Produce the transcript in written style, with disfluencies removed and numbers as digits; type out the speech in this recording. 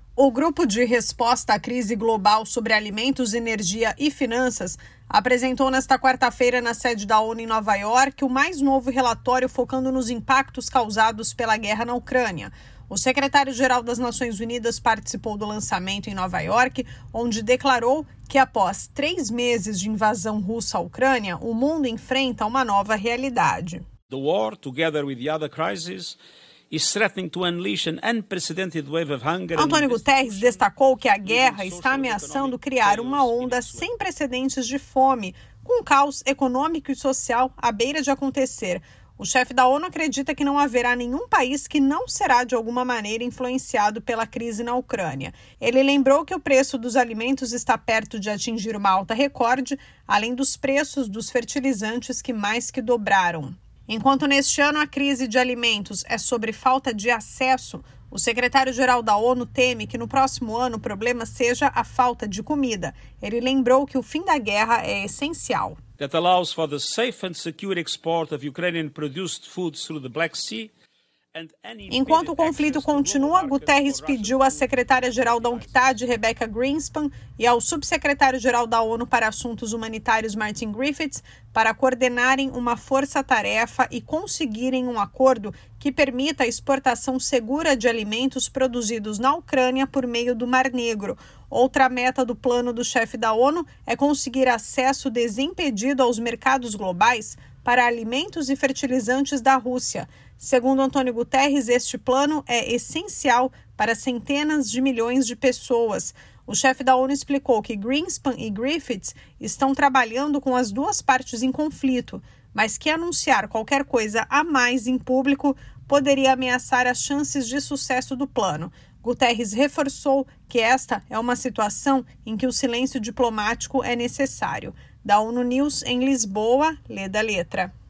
O Grupo de Resposta à Crise Global sobre Alimentos, Energia e Finanças apresentou nesta quarta-feira na sede da ONU em Nova York o mais novo relatório focando nos impactos causados pela guerra na Ucrânia. O secretário-geral das Nações Unidas participou do lançamento em Nova York, onde declarou que após 3 meses de invasão russa à Ucrânia, o mundo enfrenta uma nova realidade. The war, together with the other crises, is threatening to unleash an unprecedented wave of hunger. Antônio Guterres destacou que a guerra está ameaçando criar uma onda sem precedentes de fome, com caos econômico e social à beira de acontecer. O chefe da ONU acredita que não haverá nenhum país que não será de alguma maneira influenciado pela crise na Ucrânia. Ele lembrou que o preço dos alimentos está perto de atingir uma alta recorde, além dos preços dos fertilizantes que mais que dobraram. Enquanto neste ano a crise de alimentos é sobre falta de acesso, o secretário-geral da ONU teme que no próximo ano o problema seja a falta de comida. Ele lembrou que o fim da guerra é essencial. That allows for the safe and secure export of Ukrainian-produced foods through the Black Sea. Enquanto o conflito continua, Guterres pediu à secretária-geral da UNCTAD, Rebecca Greenspan, e ao subsecretário-geral da ONU para Assuntos Humanitários, Martin Griffiths, para coordenarem uma força-tarefa e conseguirem um acordo que permita a exportação segura de alimentos produzidos na Ucrânia por meio do Mar Negro. Outra meta do plano do chefe da ONU é conseguir acesso desimpedido aos mercados globais para alimentos e fertilizantes da Rússia. Segundo Antônio Guterres, este plano é essencial para centenas de milhões de pessoas. O chefe da ONU explicou que Greenspan e Griffiths estão trabalhando com as duas partes em conflito, mas que anunciar qualquer coisa a mais em público poderia ameaçar as chances de sucesso do plano. Guterres reforçou que esta é uma situação em que o silêncio diplomático é necessário. Da ONU News em Lisboa, Leda Letra.